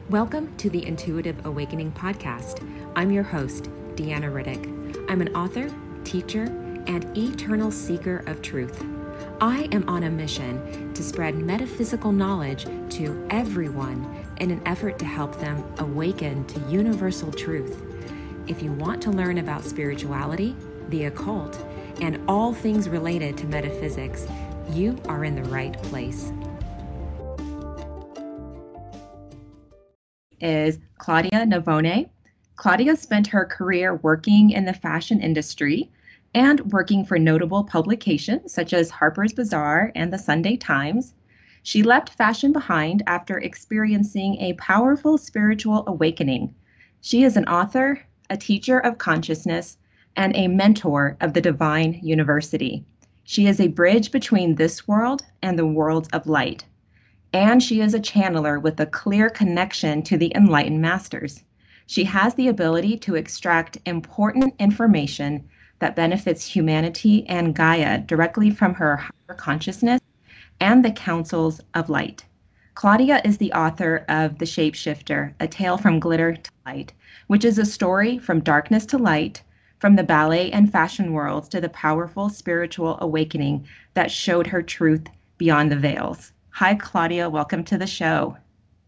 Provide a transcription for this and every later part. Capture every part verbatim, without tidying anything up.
Welcome to the Intuitive Awakening Podcast. I'm your host, Deanna Riddick. I'm an author, teacher, and eternal seeker of truth. I am on a mission to spread metaphysical knowledge to everyone in an effort to help them awaken to universal truth. If you want to learn about spirituality, the occult, and all things related to metaphysics, you are in the right place. Is Claudia Navone. Claudia spent her career working in the fashion industry and working for notable publications such as Harper's Bazaar and the Sunday Times. She left fashion behind after experiencing a powerful spiritual awakening. She is an author, a teacher of consciousness, and a mentor of the Divine University. She is a bridge between this world and the world of light. And she is a channeler with a clear connection to the enlightened masters. She has the ability to extract important information that benefits humanity and Gaia directly from her higher consciousness and the councils of light. Claudia is the author of The Shapeshifter, A Tale from Glitter to Light, which is a story from darkness to light, from the ballet and fashion worlds to the powerful spiritual awakening that showed her truth beyond the veils. Hi, Claudia. Welcome to the show.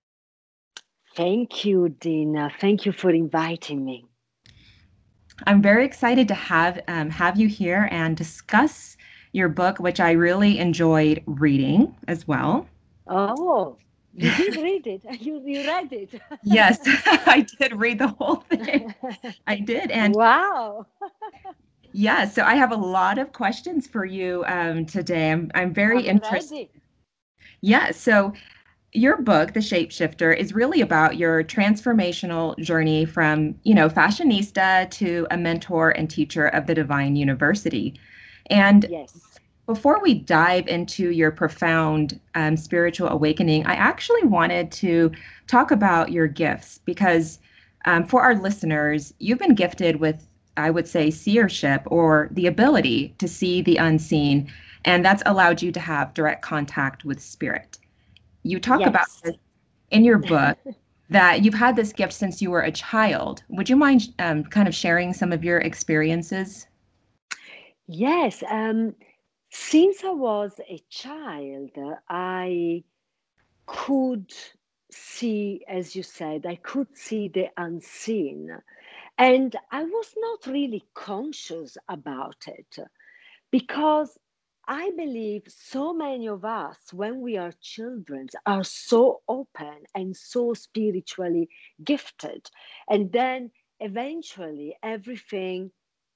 Thank you, Dina. Thank you for inviting me. I'm very excited to have um, have you here and discuss your book, which I really enjoyed reading as well. Oh, you did read it. You, you read it. Yes, I did read the whole thing. I did. And wow. yeah, so I have a lot of questions for you um, today. I'm, I'm very I'm interested. ready. Yeah, so your book, The Shapeshifter, is really about your transformational journey from, you know, fashionista to a mentor and teacher of the Divine University. And yes. Before we dive into your profound um, spiritual awakening, I actually wanted to talk about your gifts because um, for our listeners, you've been gifted with, I would say, seership or the ability to see the unseen, and that's allowed you to have direct contact with spirit. You talk yes. about this in your book that you've had this gift since you were a child. Would you mind um, kind of sharing some of your experiences? Yes. Um, since I was a child, I could see, as you said, I could see the unseen. And I was not really conscious about it because I believe so many of us, when we are children, are so open and so spiritually gifted. And then eventually everything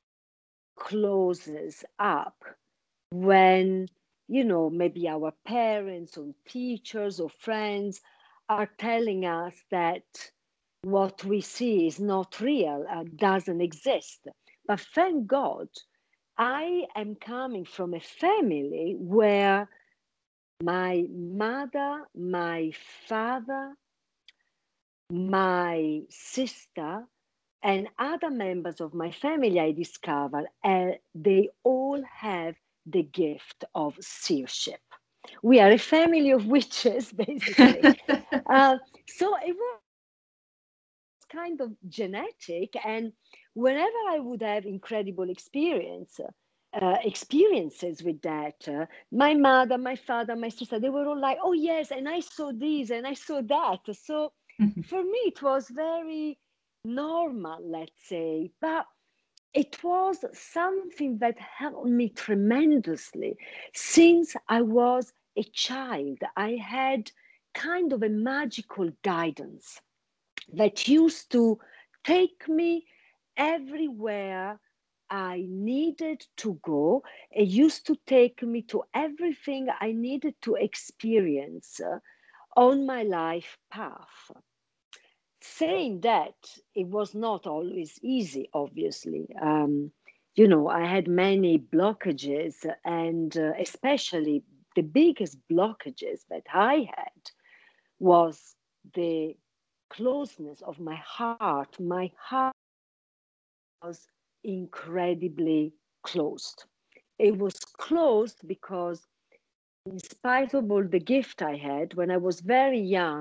closes up when, you know, maybe our parents or teachers or friends are telling us that what we see is not real, uh, doesn't exist. But thank God, I am coming from a family where my mother, my father, my sister, and other members of my family, I discovered, uh, they all have the gift of seership. We are a family of witches, basically. uh, so it was kind of genetic, and whenever I would have incredible experience, uh, experiences with that, uh, my mother, my father, my sister, they were all like, oh yes, and I saw this and I saw that. So for me it was very normal, let's say, but it was something that helped me tremendously. Since I was a child, I had kind of a magical guidance that used to take me everywhere I needed to go. It used to take me to everything I needed to experience uh, on my life path. Saying that, it was not always easy, obviously. Um, you know, I had many blockages, and uh, especially the biggest blockages that I had was the closeness of my heart. My heart was incredibly closed. It was closed because, in spite of all the gift I had, when I was very young,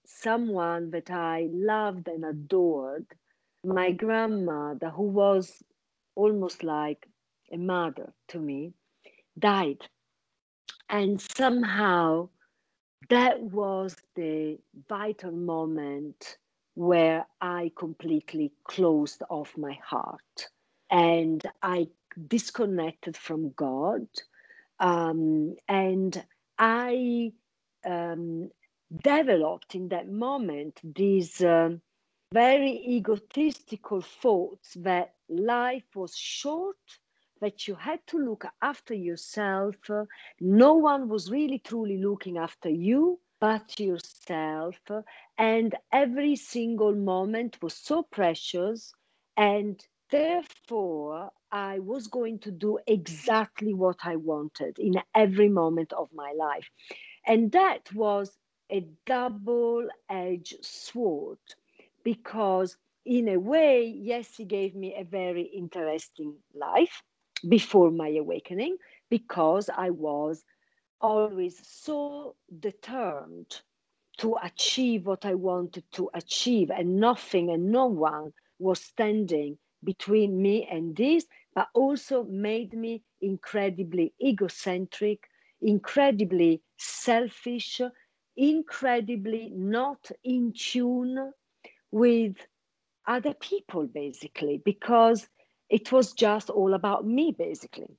someone that I loved and adored, my grandmother, who was almost like a mother to me, died. And somehow that was the vital moment where I completely closed off my heart and I disconnected from God. Um, and I um, developed in that moment these um, very egotistical thoughts that life was short, that you had to look after yourself. uh, No one was really truly looking after you but yourself. uh, And every single moment was so precious. And therefore, I was going to do exactly what I wanted in every moment of my life. And that was a double edged sword because, in a way, yes, he gave me a very interesting life before my awakening because I was always so determined to achieve what I wanted to achieve, and nothing and no one was standing between me and this, but also made me incredibly egocentric, incredibly selfish, incredibly not in tune with other people, basically, because it was just all about me, basically.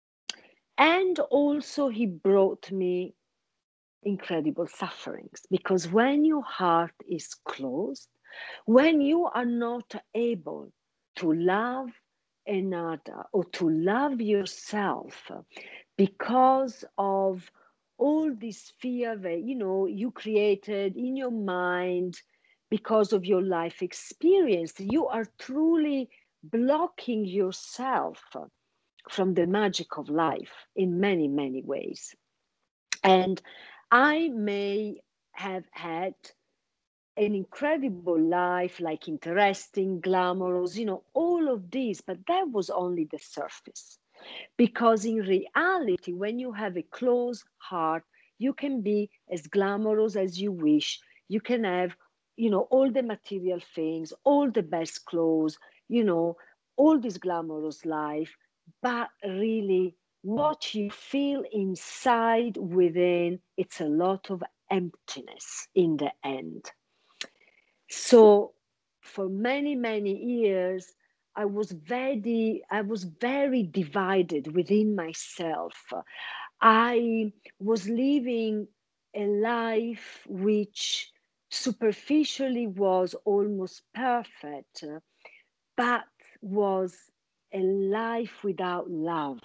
And also, he brought me incredible sufferings because when your heart is closed, when you are not able to love another or to love yourself because of all this fear that you know you created in your mind because of your life experience, you are truly blocking yourself from the magic of life in many many ways. And I may have had an incredible life, like interesting, glamorous, you know, all of this, but that was only the surface. Because in reality, when you have a closed heart, you can be as glamorous as you wish. You can have, you know, all the material things, all the best clothes, you know, all this glamorous life. But really, what you feel inside within, it's a lot of emptiness in the end. So for many, many years, I was very, I was very divided within myself. I was living a life which superficially was almost perfect, but was a life without love.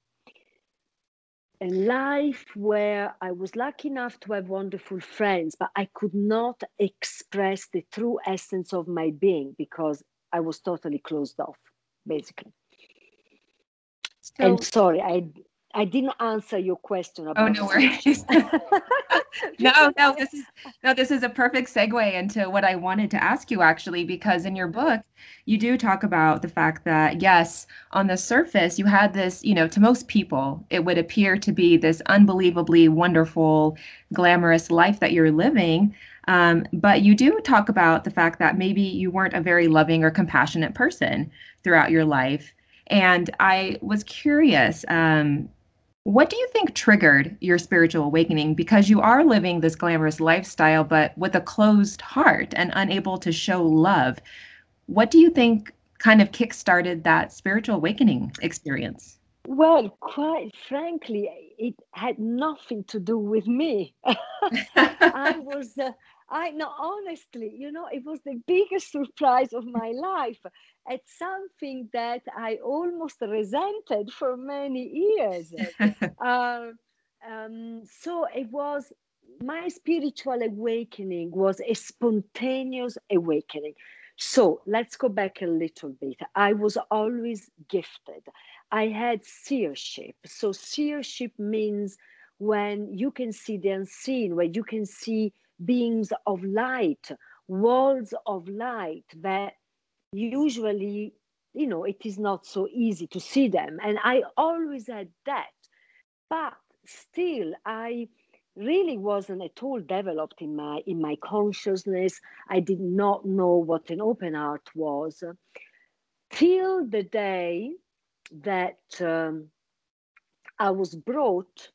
A life where I was lucky enough to have wonderful friends, but I could not express the true essence of my being because I was totally closed off, basically. And So, sorry, I I didn't answer your question oh, about no seership worries. No, because no, I this is no, this is a perfect segue into what I wanted to ask you actually, because in your book, you do talk about the fact that yes, on the surface, you had this, you know, to most people, it would appear to be this unbelievably wonderful, glamorous life that you're living. Um, but you do talk about the fact that maybe you weren't a very loving or compassionate person throughout your life. And I was curious, um, what do you think triggered your spiritual awakening? Because you are living this glamorous lifestyle, but with a closed heart and unable to show love. What do you think kind of kickstarted that spiritual awakening experience? well, quite frankly, it had nothing to do with me. I was, uh, I no, honestly, you know, it was the biggest surprise of my life. It's something that I almost resented for many years. Uh, um, so it was my spiritual awakening was a spontaneous awakening. So let's go back a little bit. I was always gifted. I had seership. So seership means when you can see the unseen, where you can see beings of light, walls of light that usually, you know, it is not so easy to see them. And I always had that. But still, I really wasn't at all developed in my in my consciousness. I did not know what an open heart was till the day that um, I was brought,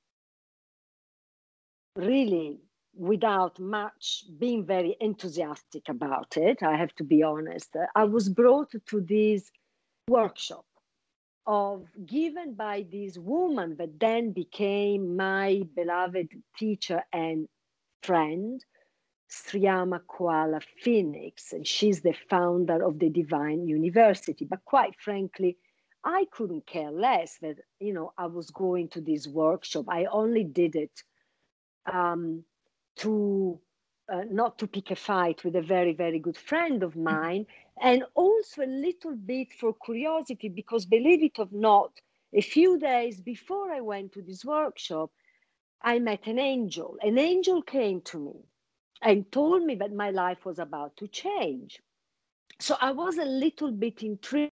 really without much being very enthusiastic about it, I have to be honest. I was brought to this workshop of given by this woman that then became my beloved teacher and friend, Sriyama Koala Phoenix, and she's the founder of the Divine University. But quite frankly, I couldn't care less that, you know, I was going to this workshop. I only did it um, to uh, not to pick a fight with a very, very good friend of mine, and also a little bit for curiosity, because believe it or not, a few days before I went to this workshop, I met an angel. An angel came to me and told me that my life was about to change. So I was a little bit intrigued.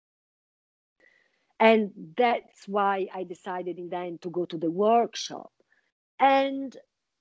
And that's why I decided in the end to go to the workshop. And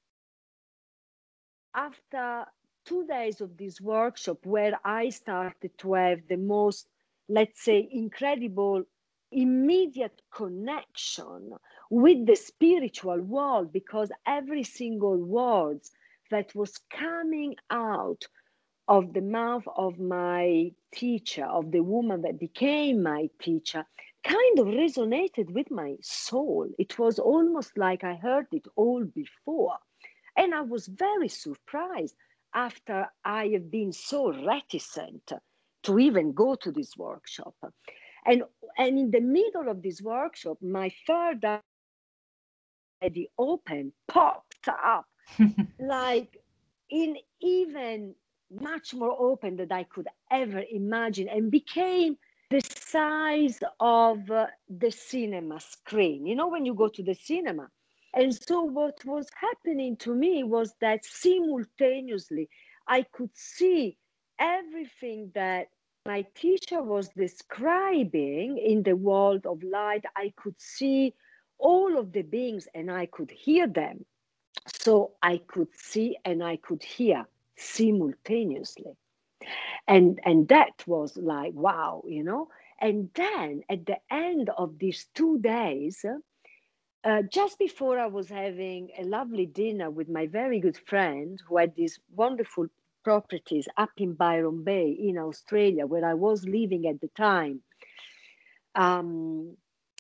after two days of this workshop, where I started to have the most, let's say, incredible immediate connection with the spiritual world, because every single word that was coming out of the mouth of my teacher, of the woman that became my teacher, kind of resonated with my soul. It was almost like I heard it all before. And I was very surprised after I have been so reticent to even go to this workshop. And, and in the middle of this workshop, my third eye already open popped up like in even much more open than I could ever imagine, and became the size of uh, the cinema screen. You know, when you go to the cinema. And so what was happening to me was that simultaneously I could see everything that my teacher was describing in the world of light. I could see all of the beings and I could hear them. So I could see and I could hear simultaneously. And, and that was like, wow, you know. And then at the end of these two days, uh, just before I was having a lovely dinner with my very good friend who had these wonderful properties up in Byron Bay in Australia, where I was living at the time, um,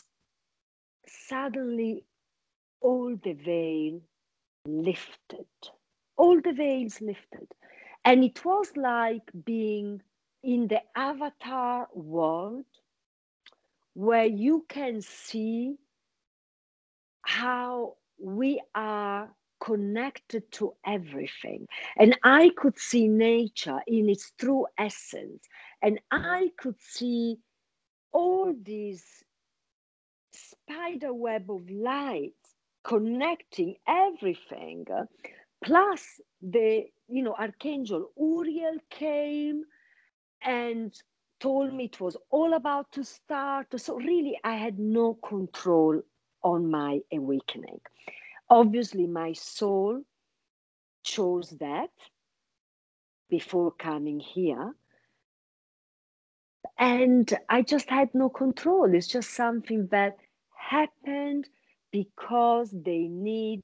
suddenly all the veil lifted. All the veils lifted. And it was like being in the avatar world where you can see how we are connected to everything. And I could see nature in its true essence. And I could see all these spider web of light connecting everything. Plus, the you know Archangel Uriel came and told me it was all about to start. So really, I had no control on my awakening. Obviously, my soul chose that before coming here, and I just had no control. It's just something that happened because they need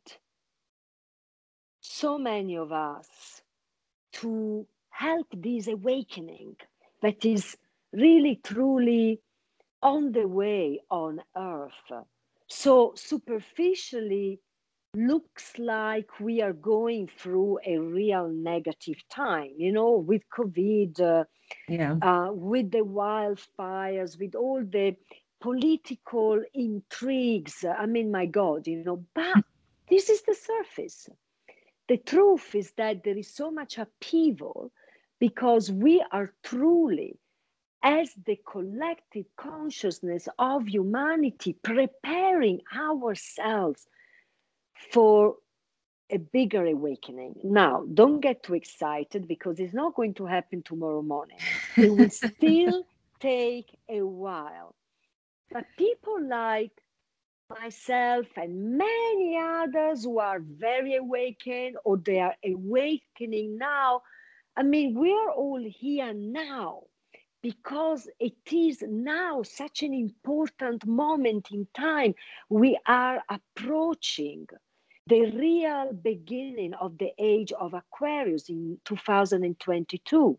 so many of us to help this awakening that is really truly on the way on earth. So superficially looks like we are going through a real negative time, you know, with COVID, uh, Yeah. uh, with the wildfires, with all the political intrigues. I mean, my God, you know, but this is the surface. The truth is that there is so much upheaval because we are truly, as the collective consciousness of humanity, preparing ourselves for a bigger awakening. Now, don't get too excited because it's not going to happen tomorrow morning. It will still take a while. But people like myself and many others who are very awakened or they are awakening now. I mean, we're all here now because it is now such an important moment in time. We are approaching the real beginning of the age of Aquarius in two thousand twenty-two.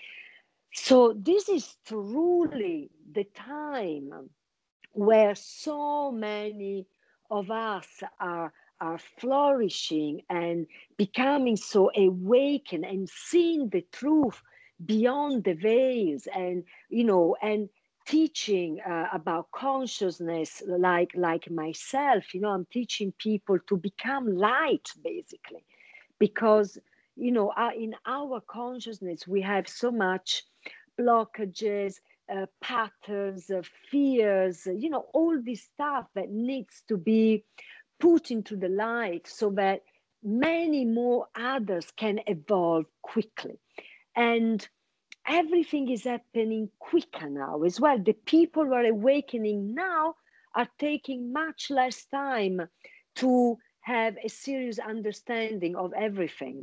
So this is truly the time where so many of us are, are flourishing and becoming so awakened and seeing the truth beyond the veils, and you know and teaching uh, about consciousness, like like myself. you know I'm teaching people to become light, basically, because you know uh, in our consciousness we have so much blockages, uh, patterns, uh, fears, uh, you know, all this stuff that needs to be put into the light so that many more others can evolve quickly. And everything is happening quicker now as well. The people who are awakening now are taking much less time to have a serious understanding of everything.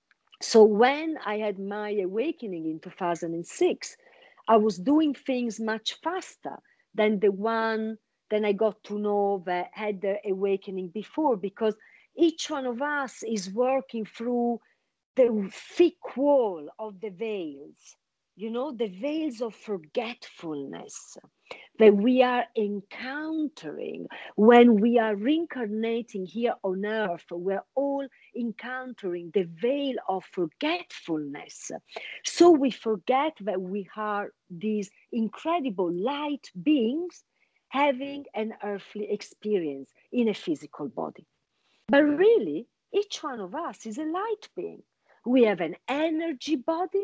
So when I had my awakening in two thousand six, I was doing things much faster than the one than I got to know that had the awakening before, because each one of us is working through the thick wall of the veils, you know, the veils of forgetfulness that we are encountering when we are reincarnating here on earth. We're all encountering the veil of forgetfulness. So we forget that we are these incredible light beings having an earthly experience in a physical body. But really, each one of us is a light being. We have an energy body,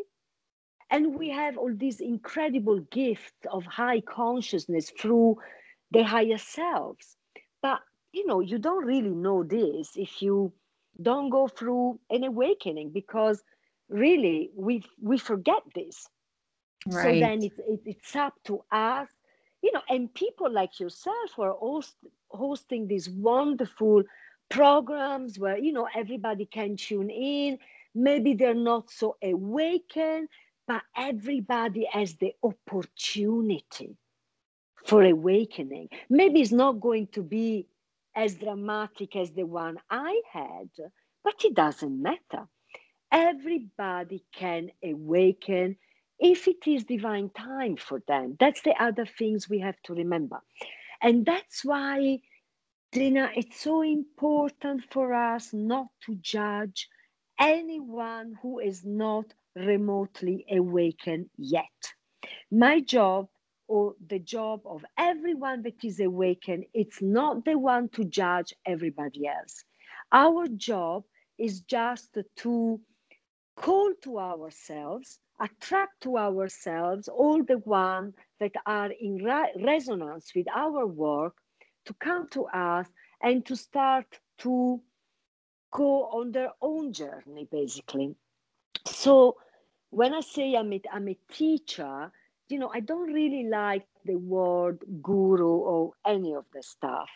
and we have all these incredible gifts of high consciousness through the higher selves. But, you know, you don't really know this if you don't go through an awakening, because really we we forget this. So Right. then it's, it, it's up to us, you know, and people like yourself who are host, hosting these wonderful programs where, you know, everybody can tune in. Maybe they're not so awakened, but everybody has the opportunity for awakening. Maybe it's not going to be as dramatic as the one I had, but it doesn't matter. Everybody can awaken if it is divine time for them. That's the other things we have to remember. And that's why, Dina, it's so important for us not to judge anyone who is not remotely awakened yet. My job, or the job of everyone that is awakened, it's not the one to judge everybody else. Our job is just to call to ourselves, attract to ourselves all the ones that are in re- resonance with our work, to come to us and to start to go on their own journey, basically. So when I say I'm a, I'm a teacher, you know, I don't really like the word guru or any of the stuff.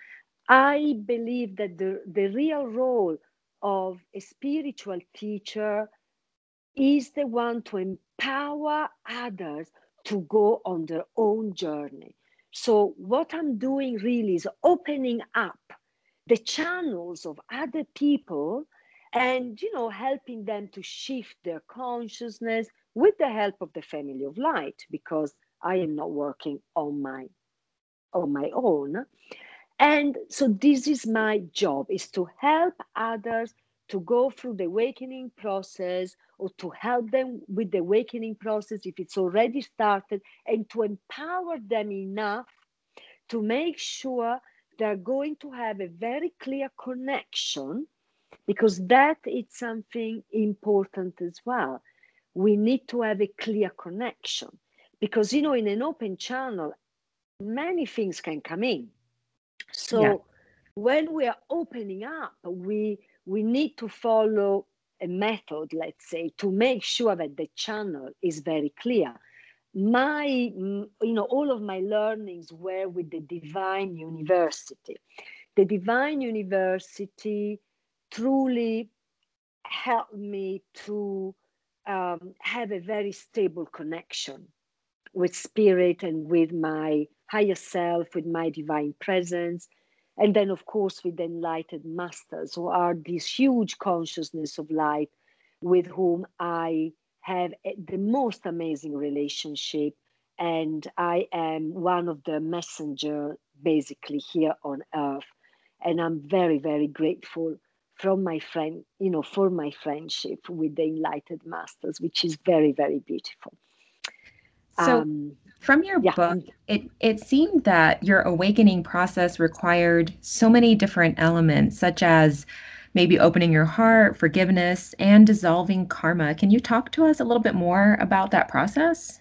I believe that the, the real role of a spiritual teacher is the one to empower others to go on their own journey. So, what I'm doing really is opening up the channels of other people and, you know, helping them to shift their consciousness with the help of the family of light, because I am not working on my on my own. And so this is my job, is to help others to go through the awakening process, or to help them with the awakening process if it's already started, and to empower them enough to make sure they're going to have a very clear connection, because that is something important as well. We need to have a clear connection, because, you know, in an open channel, many things can come in. Yeah. So when we are opening up, we we need to follow a method, let's say, to make sure that the channel is very clear. my, mm, you know, all of my learnings were with the Divine University. The Divine University truly helped me to um, have a very stable connection with spirit and with my higher self, with my divine presence. And then, of course, with the enlightened masters, who are this huge consciousness of light with whom I have a, the most amazing relationship. And I am one of the messenger basically here on earth. And I'm very, very grateful from my friend, you know, for my friendship with the enlightened masters, which is very, very beautiful. So, Um, from your yeah, book, it, it seemed that your awakening process required so many different elements, such as maybe opening your heart, forgiveness, and dissolving karma. Can you talk to us a little bit more about that process?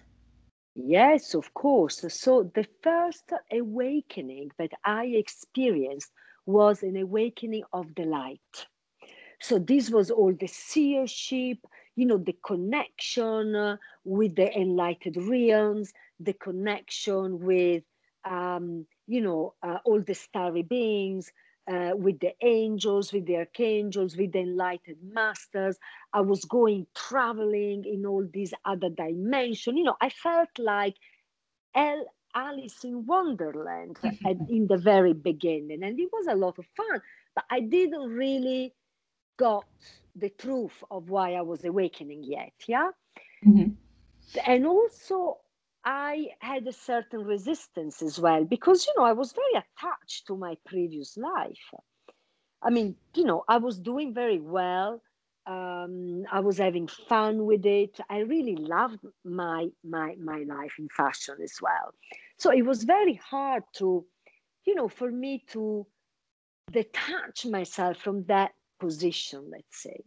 yes, of course. So the first awakening that I experienced was an awakening of the light. So this was all the seership, you know, the connection uh, with the enlightened realms, the connection with, um, you know, uh, all the starry beings, uh, with the angels, with the archangels, with the enlightened masters. I was going traveling in all these other dimensions. You know, I felt like El Alice in Wonderland at, in the very beginning, and it was a lot of fun. But I didn't really got the truth of why I was awakening yet, yeah? Mhm. And also, I had a certain resistance as well because, you know, I was very attached to my previous life. I mean, you know, I was doing very well. Um, I was having fun with it. I really loved my my my life in fashion as well. So it was very hard to, you know, for me to detach myself from that position, let's say.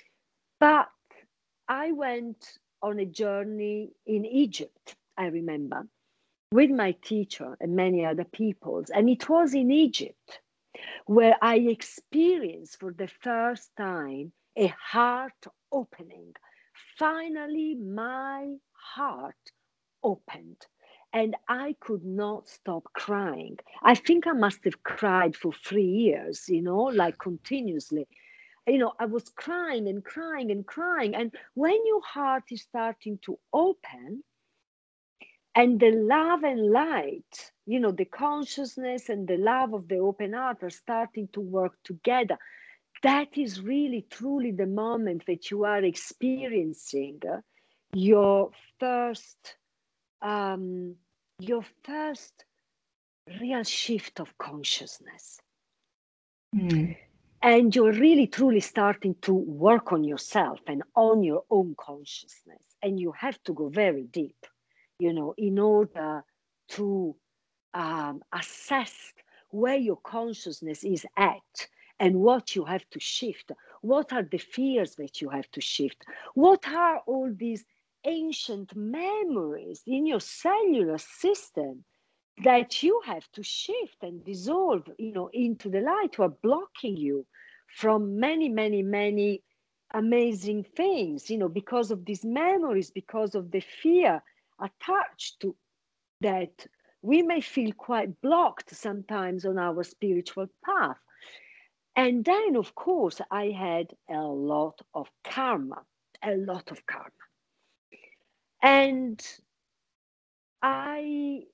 But I went on a journey in Egypt, I remember, with my teacher and many other peoples. And it was in Egypt where I experienced for the first time a heart opening. Finally, my heart opened and I could not stop crying. I think I must have cried for three years, you know, like continuously. You know, I was crying and crying and crying. And when your heart is starting to open, and the love and light, you know, the consciousness and the love of the open heart are starting to work together. That is really, truly the moment that you are experiencing uh, your first, um, your first real shift of consciousness. Mm. And you're really, truly starting to work on yourself and on your own consciousness. And you have to go very deep, you know, in order to um, assess where your consciousness is at and what you have to shift. What are the fears that you have to shift? What are all these ancient memories in your cellular system that you have to shift and dissolve, you know, into the light, who are blocking you from many, many, many amazing things, you know, because of these memories, because of the fear attached to that. We may feel quite blocked sometimes on our spiritual path. And then, of course, I had a lot of karma, a lot of karma. And I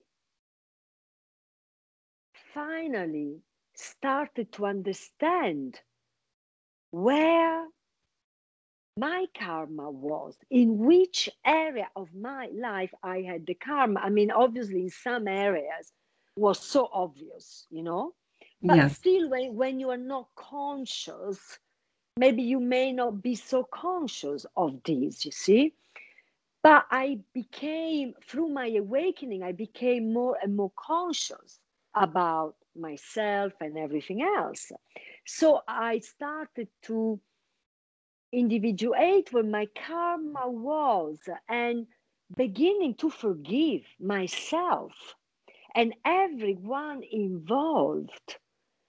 finally started to understand where my karma was, in which area of my life I had the karma. I mean, obviously, in some areas was so obvious, you know, but Yes. still, when, when you are not conscious, maybe you may not be so conscious of these, you see. But I became, through my awakening, I became more and more conscious about myself and everything else. So I started to individuate where my karma was and beginning to forgive myself and everyone involved.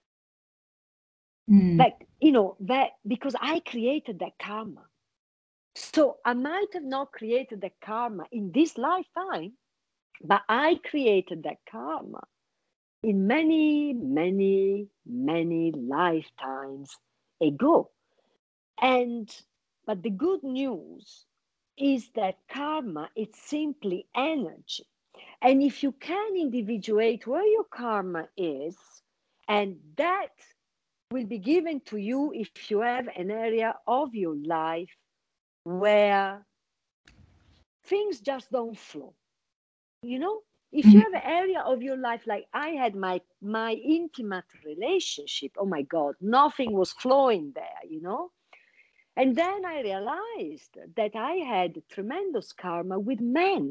Mm. Like, you know, that because I created that karma. So I might have not created the karma in this lifetime, but I created that karma in many, many, many lifetimes ago. And but the good news is that karma is simply energy. And if you can individuate where your karma is, and that will be given to you if you have an area of your life where things just don't flow. You know, if you Mhm. have an area of your life like I had my my intimate relationship, oh my God, nothing was flowing there, you know. And then I realized that I had tremendous karma with men.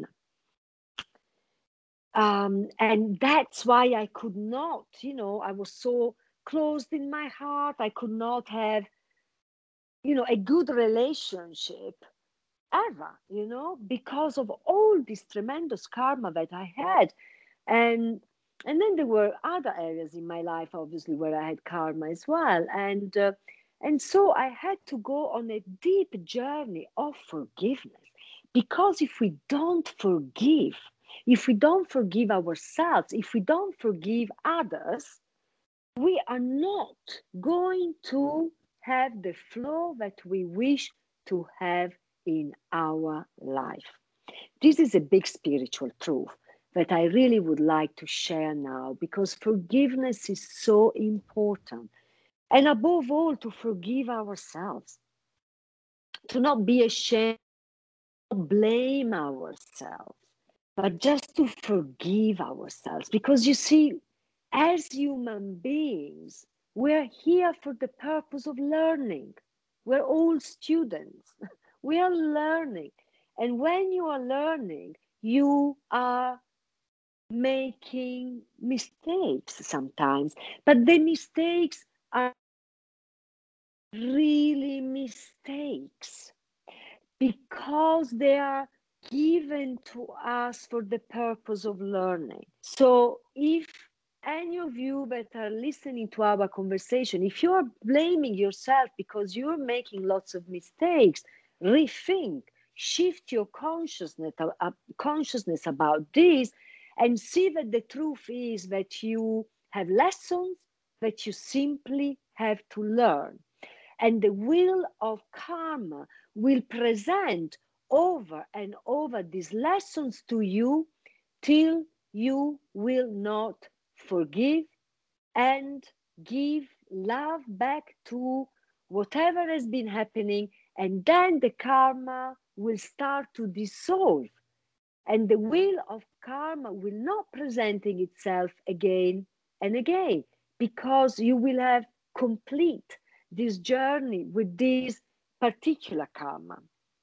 Um, and that's why I could not, you know, I was so closed in my heart. I could not have, you know, a good relationship ever, you know, because of all this tremendous karma that I had. And and then there were other areas in my life, obviously, where I had karma as well. And uh, and so I had to go on a deep journey of forgiveness. Because if we don't forgive, if we don't forgive ourselves, if we don't forgive others, we are not going to have the flow that we wish to have in our life. This is a big spiritual truth that I really would like to share now, because forgiveness is so important. And above all, to forgive ourselves, to not be ashamed, not blame ourselves, but just to forgive ourselves. Because you see, as human beings, we're here for the purpose of learning. We're all students. We are learning. And when you are learning, you are making mistakes sometimes. But the mistakes are really mistakes because they are given to us for the purpose of learning. So if any of you that are listening to our conversation, if you are blaming yourself because you're making lots of mistakes, rethink, shift your consciousness, uh, consciousness about this, and see that the truth is that you have lessons that you simply have to learn. And the wheel of karma will present over and over these lessons to you till you will not forgive and give love back to whatever has been happening. And then the karma will start to dissolve. And the wheel of karma will not presenting itself again and again, because you will have complete this journey with this particular karma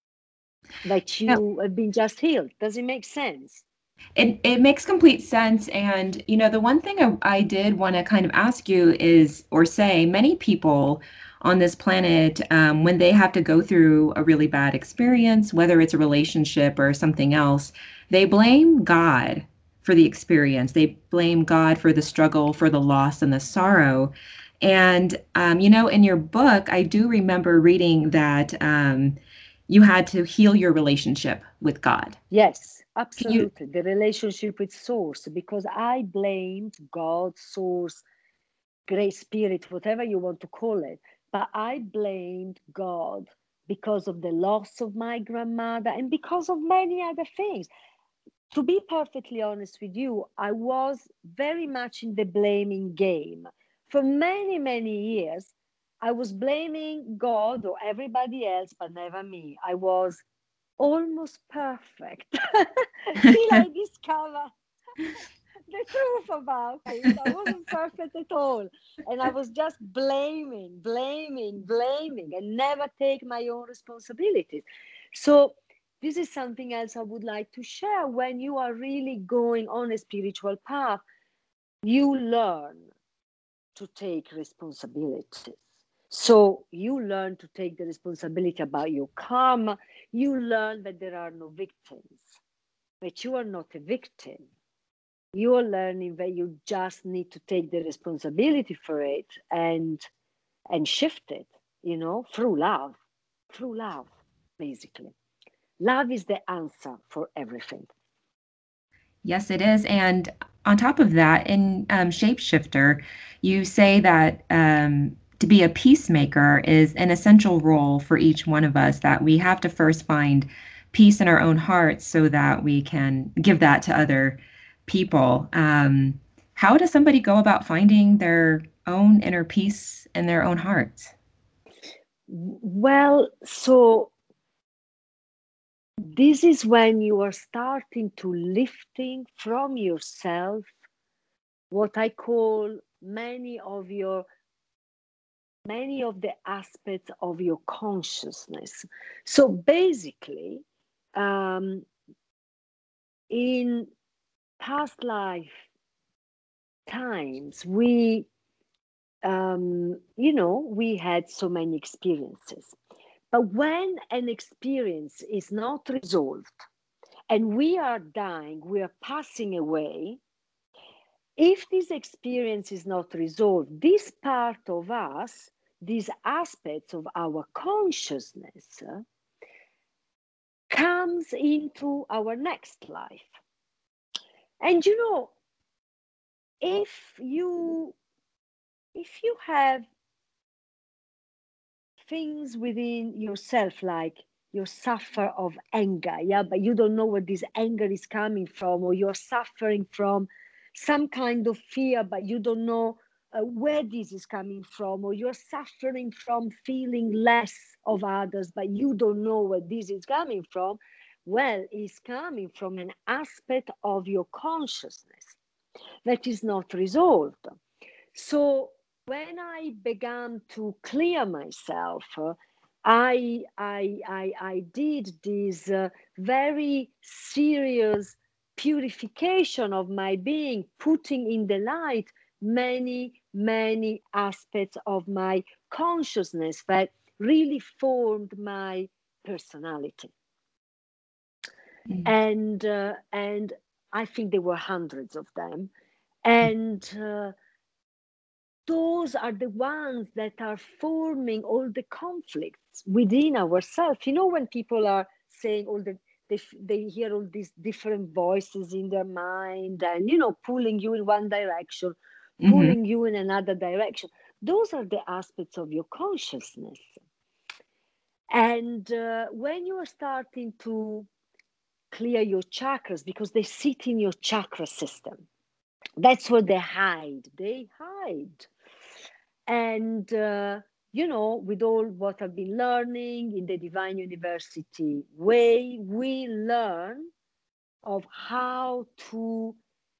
that Yeah. you have been just healed. Does it make sense? It it makes complete sense. And you know, the one thing I, I did want to kind of ask you is, or say, many people on this planet, um, when they have to go through a really bad experience, whether it's a relationship or something else, they blame God for the experience. They blame God for the struggle, for the loss and the sorrow. And um, you know, in your book, I do remember reading that um, you had to heal your relationship with God. Yes, Can you? absolutely. The relationship with source, because I blamed God, source, great spirit, whatever you want to call it. But I blamed God because of the loss of my grandmother and because of many other things. To be perfectly honest with you, I was very much in the blaming game. For many, many years, I was blaming God or everybody else, but never me. I was almost perfect till I discovered the truth about it. I wasn't perfect at all. And I was just blaming, blaming, blaming, and never take my own responsibilities. So, this is something else I would like to share. When you are really going on a spiritual path, you learn to take responsibilities. So, you learn to take the responsibility about your karma. You learn that there are no victims, that you are not a victim. You are learning that you just need to take the responsibility for it and and shift it, you know, through love, through love, basically. Love is the answer for everything. Yes, it is. And on top of that, in um, Shapeshifter, you say that um, to be a peacemaker is an essential role for each one of us, that we have to first find peace in our own hearts so that we can give that to other people. Um, how does somebody go about finding their own inner peace in their own hearts? Well, so this is when you are starting to lifting from yourself what I call many of your many of the aspects of your consciousness. So basically, um, in past life times, we, um, you know, we had so many experiences. But when an experience is not resolved and we are dying, we are passing away, if this experience is not resolved, this part of us, these aspects of our consciousness, uh, comes into our next life. And you know, if you if you have things within yourself, like you suffer of anger, yeah, but you don't know where this anger is coming from, or you're suffering from some kind of fear, but you don't know uh, where this is coming from, or you're suffering from feeling less of others, but you don't know where this is coming from. Well, it's coming from an aspect of your consciousness that is not resolved. So when I began to clear myself, uh, I, I, I, I did this uh, very serious purification of my being, putting in the light many, many aspects of my consciousness that really formed my personality. Mm. And, uh, and I think there were hundreds of them. And uh, those are the ones that are forming all the conflicts within ourselves. You know, when people are saying all the, they, they hear all these different voices in their mind and, you know, pulling you in one direction, Mm-hmm. pulling you in another direction. Those are the aspects of your consciousness. And uh, when you are starting to clear your chakras, because they sit in your chakra system, that's where they hide. They hide. And, uh, you know, with all what I've been learning in the Divine University way, we learn of how to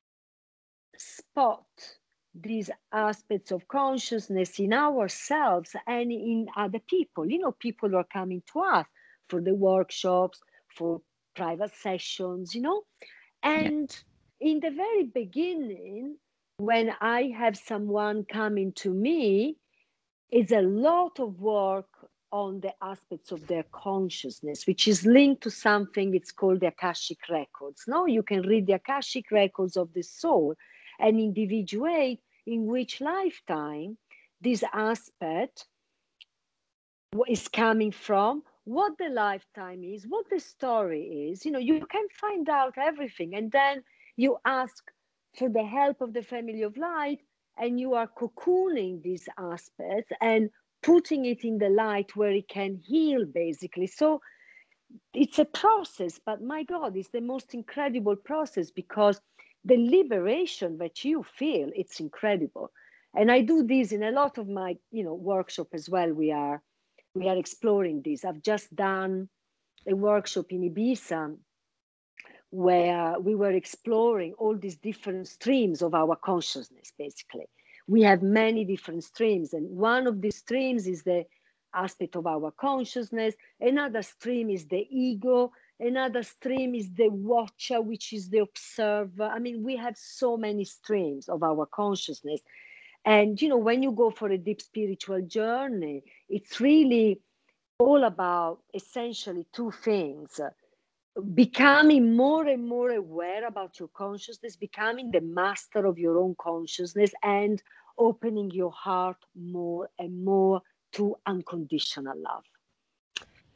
spot these aspects of consciousness in ourselves and in other people. You know, people are coming to us for the workshops, for private sessions, you know. Yeah. And in the very beginning, when I have someone coming to me, it's a lot of work on the aspects of their consciousness, which is linked to something it's called the Akashic Records. Now you can read the Akashic Records of the soul and individuate in which lifetime this aspect is coming from, what the lifetime is, what the story is. You know, you can find out everything. And then you ask for the help of the family of light, and you are cocooning these aspects and putting it in the light where it can heal, basically. So it's a process, but my God, it's the most incredible process, because the liberation that you feel, it's incredible. And I do this in a lot of my, you know, workshop as well. We are we are exploring this. I've just done a workshop in Ibiza where we were exploring all these different streams of our consciousness, basically. We have many different streams, and one of these streams is the aspect of our consciousness. Another stream is the ego. Another stream is the watcher, which is the observer. I mean, we have so many streams of our consciousness. And, you know, when you go for a deep spiritual journey, it's really all about essentially two things: becoming more and more aware about your consciousness, becoming the master of your own consciousness, and opening your heart more and more to unconditional love.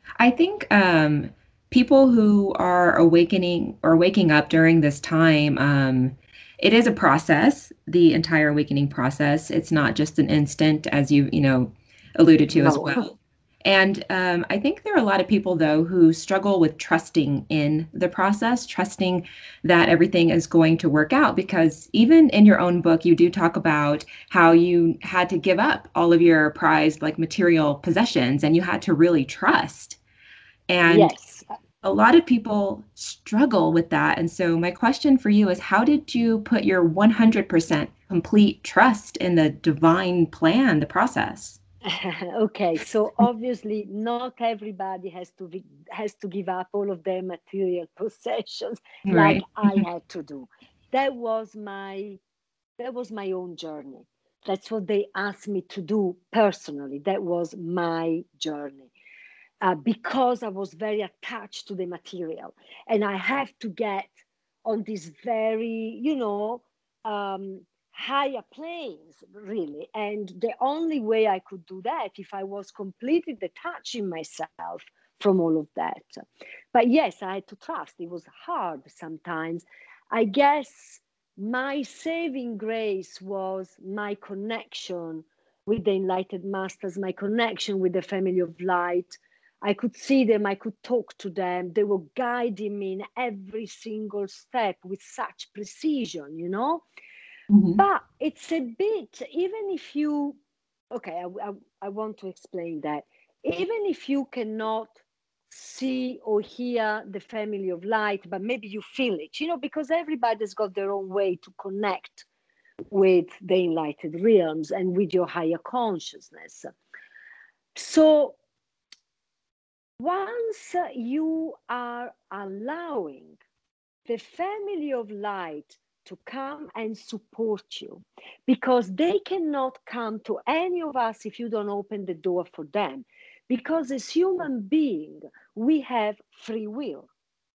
I think um, people who are awakening or waking up during this time, um, it is a process, the entire awakening process. It's not just an instant, as you, you know, alluded to as No. well. And um, I think there are a lot of people, though, who struggle with trusting in the process, trusting that everything is going to work out. Because even in your own book, you do talk about how you had to give up all of your prized, like material possessions, and you had to really trust. And Yes. a lot of people struggle with that. And so, my question for you is how did you put your one hundred percent complete trust in the divine plan, the process? Okay, so obviously not everybody has to be, has to give up all of their material possessions like Right. I had to do. That was my that was my own journey. That's what they asked me to do personally. That was my journey. Uh, because I was very attached to the material and I have to get on this very, you know, um, higher planes, really. And the only way I could do that if I was completely detaching myself from all of that. But yes, I had to trust. It was hard sometimes. I guess my saving grace was my connection with the enlightened masters, my connection with the family of light. I could see them, I could talk to them. They were guiding me in every single step with such precision, you know? Mhm. But it's a bit, even if you, okay, I, I, I want to explain that. Even if you cannot see or hear the family of light, but maybe you feel it, you know, because everybody's got their own way to connect with the enlightened realms and with your higher consciousness. So once you are allowing the family of light to come and support you, because they cannot come to any of us if you don't open the door for them, because as human beings we have free will.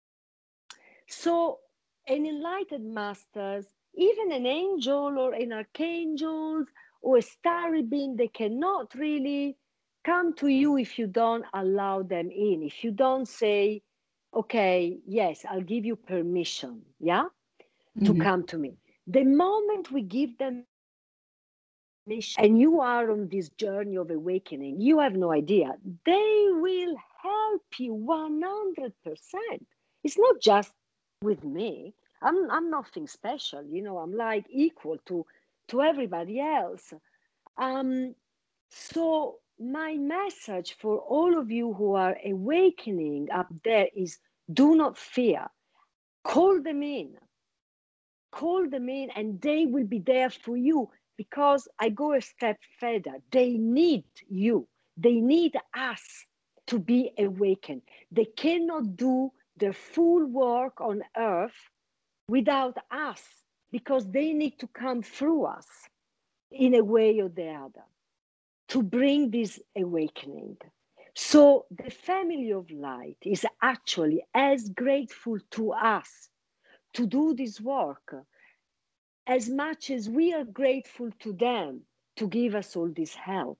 So an enlightened masters, even an angel or an archangel or a starry being, they cannot really come to you if you don't allow them in. If you don't say, okay, yes, I'll give you permission, yeah, to Mhm. come to me. The moment we give them permission and you are on this journey of awakening, you have no idea. They will help you one hundred percent. It's not just with me. I'm I'm nothing special, you know. I'm like equal to to everybody else. Um, so my message for all of you who are awakening up there is: do not fear. Call them in. Call them in, and they will be there for you. Because I go a step further. They need you. They need us to be awakened. They cannot do their full work on earth without us, because they need to come through us in a way or the other to bring this awakening. So the family of light is actually as grateful to us to do this work as much as we are grateful to them to give us all this help.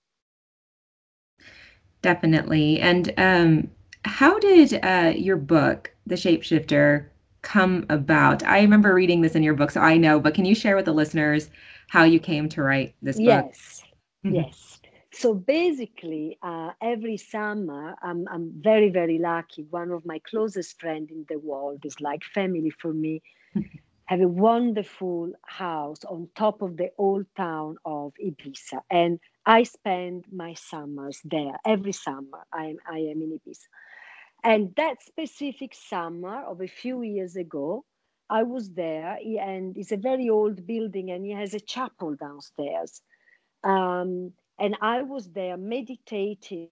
Definitely. And um, how did uh, your book, The Shapeshifter, come about? I remember reading this in your book, so I know, but can you share with the listeners how you came to write this book? Yes, yes. So basically, uh, every summer, I'm, I'm very, very lucky. One of my closest friends in the world is like family for me. Have a wonderful house on top of the old town of Ibiza, and I spend my summers there. Every summer, I am I am in Ibiza. And that specific summer of a few years ago, I was there, and it's a very old building, and he has a chapel downstairs. Um, and I was there meditating.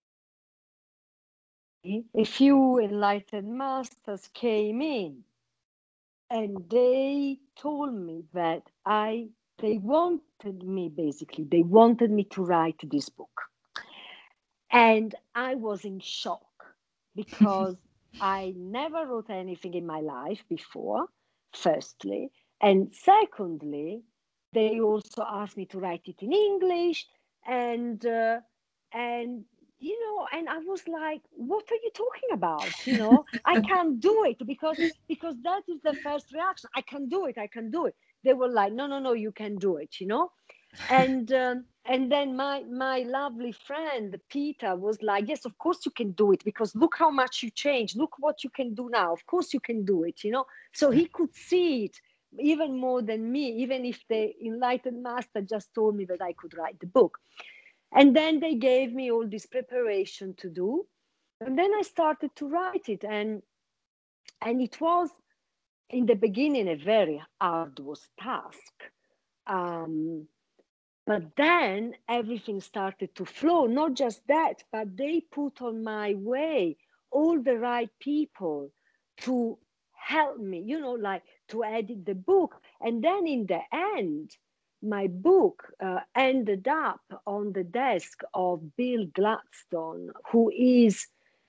A few enlightened masters came in, and they told me that I they wanted me, basically they wanted me to write this book. And I was in shock because I never wrote anything in my life before, firstly. And secondly, they also asked me to write it in English. And, uh, and you know, and I was like, what are you talking about? You know, I can't do it because because that is the first reaction. I can do it, I can do it. They were like, no, no, no, you can do it, you know. And um, and then my my lovely friend Peter was like, yes, of course you can do it, because look how much you changed, look what you can do now, of course you can do it, you know. So he could see it even more than me, even if the enlightened master just told me that I could write the book. And then they gave me all this preparation to do, and then I started to write it. and and it was in the beginning a very arduous task. um, but then everything started to flow. Not just that, but they put on my way all the right people to help me, you know, like to edit the book. And then in the end, my book uh, ended up on the desk of Bill Gladstone, who is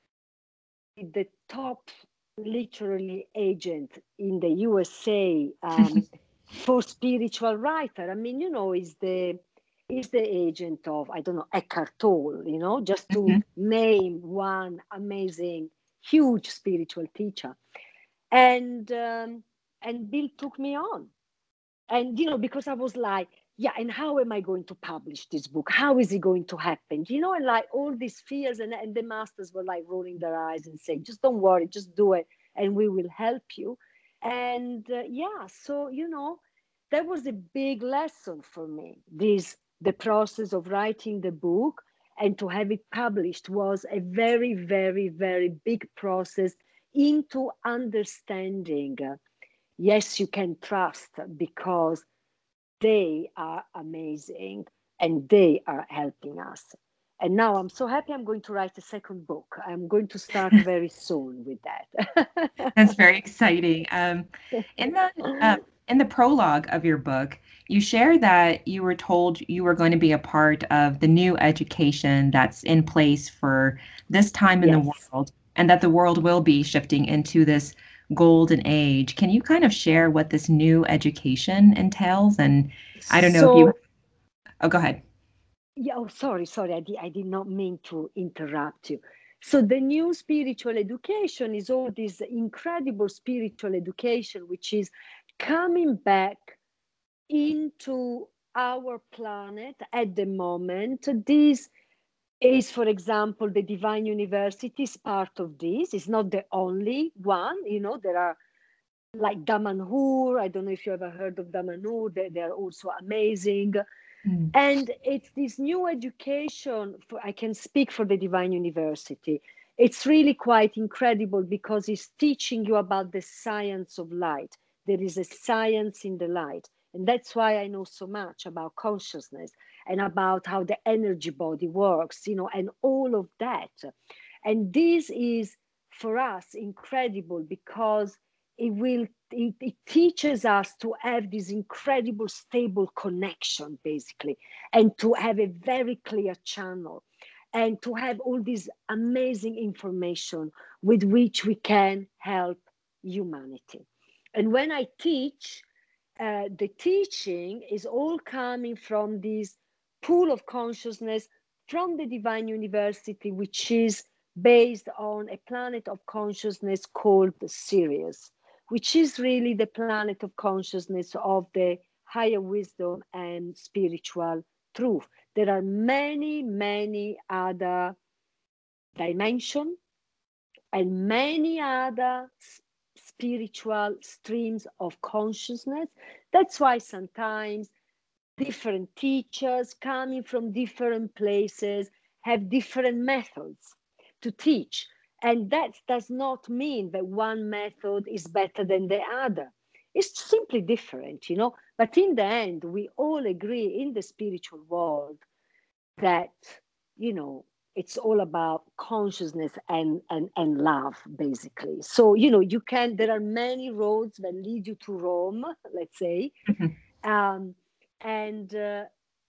the top literary agent in the U S A um, for spiritual writer. I mean, you know, is the is the agent of, I don't know, Eckhart Tolle, you know, just to Mhm. name one amazing, huge spiritual teacher. And um, and Bill took me on. And, you know, because I was like, yeah, and how am I going to publish this book? How is it going to happen? You know, and like all these fears, and, and the masters were like rolling their eyes and saying, just don't worry, just do it, and we will help you. And uh, yeah, so, you know, that was a big lesson for me. This, the process of writing the book and to have it published was a very, very, very big process into understanding. uh, Yes, you can trust, because they are amazing and they are helping us. And now I'm so happy I'm going to write a second book. I'm going to start very soon with that. That's very exciting. Um, in the uh, in the prologue of your book, you share that you were told you were going to be a part of the new education that's in place for this time in the Yes. world, and that the world will be shifting into this golden age. Can you kind of share what this new education entails? And I don't know if you, So, oh, go ahead. yeah, oh, sorry, sorry, I did, I did not mean to interrupt you. So, the new spiritual education is all this incredible spiritual education, which is coming back into our planet at the moment. This is, for example, the Divine University is part of this. It's not the only one. You know, there are like Damanhur. I don't know if you ever heard of Damanhur. They, they are also amazing. Mm. And it's this new education. For, I can speak for the Divine University. It's really quite incredible because it's teaching you about the science of light. There is a science in the light. And that's why I know so much about consciousness and about how the energy body works, you know, and all of that. And this is for us incredible because it will it, it teaches us to have this incredible stable connection, basically, and to have a very clear channel, and to have all this amazing information with which we can help humanity. And when I teach, uh, the teaching is all coming from this pool of consciousness from the Divine University, which is based on a planet of consciousness called Sirius, which is really the planet of consciousness of the higher wisdom and spiritual truth. There are many, many other dimensions and many other spiritual streams of consciousness. That's why sometimes different teachers coming from different places have different methods to teach. And that does not mean that one method is better than the other. It's simply different, you know. But in the end, we all agree in the spiritual world that, you know, it's all about consciousness and, and, and love, basically. So, you know, you can, there are many roads that lead you to Rome, let's say. Mhm. Um, and, uh,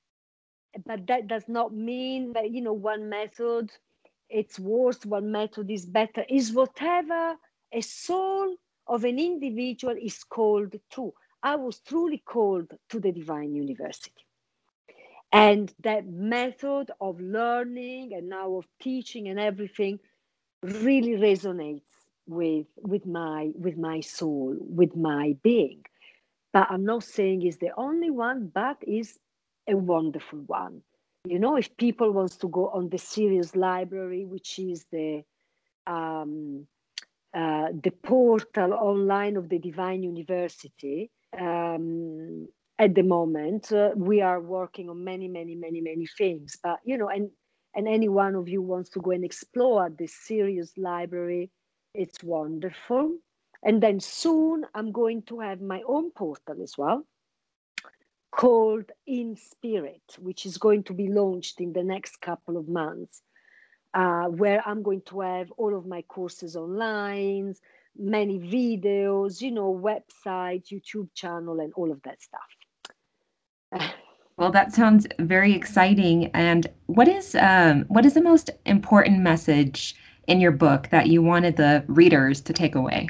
but that does not mean that, you know, one method it's worse, one method is better. Is whatever a soul of an individual is called to. I was truly called to the Divine University. And that method of learning and now of teaching and everything really resonates with with my with my soul, with my being. But I'm not saying it's the only one, but is a wonderful one. You know, if people wants to go on the Sirius Library, which is the um, uh, the portal online of the Divine University, um, at the moment uh, we are working on many, many, many, many things. But you know, and and any one of you wants to go and explore this Sirius Library, it's wonderful. And then soon I'm going to have my own portal as well, called In Spirit, which is going to be launched in the next couple of months, uh, where I'm going to have all of my courses online, many videos, you know, website, YouTube channel, and all of that stuff. Well, that sounds very exciting. And what is um, what is the most important message in your book that you wanted the readers to take away?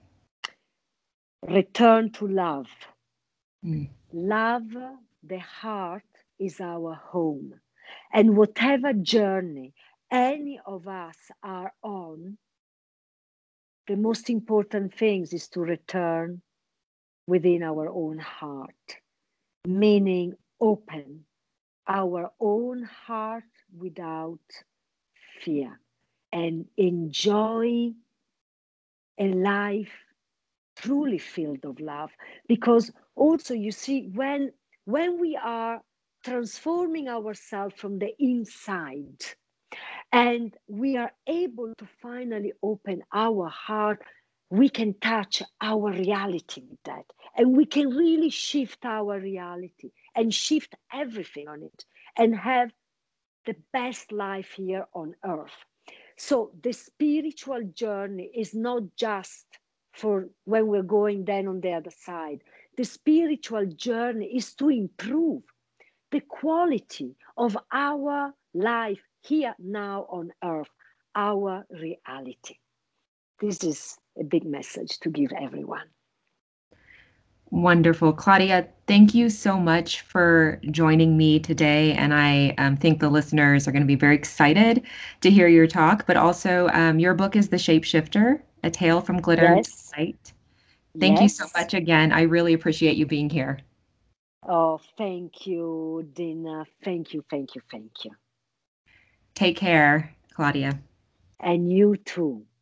Return to love. Mm. Love, the heart, is our home. And whatever journey any of us are on, the most important thing is to return within our own heart, meaning open our own heart without fear and enjoy a life truly filled of love. Because also, you see, when when we are transforming ourselves from the inside and we are able to finally open our heart, we can touch our reality with that. And we can really shift our reality and shift everything on it and have the best life here on earth. So the spiritual journey is not just for when we're going then on the other side. The spiritual journey is to improve the quality of our life here now on earth, our reality. This is a big message to give everyone. Wonderful. Claudia, thank you so much for joining me today. And I um, think the listeners are going to be very excited to hear your talk. But also, um, your book is The Shapeshifter, A Tale from Glitter to Yes. Light. Thank you so Yes. much again. I really appreciate you being here. Oh, thank you, Dina. Thank you, thank you, thank you. Take care, Claudia. And you too.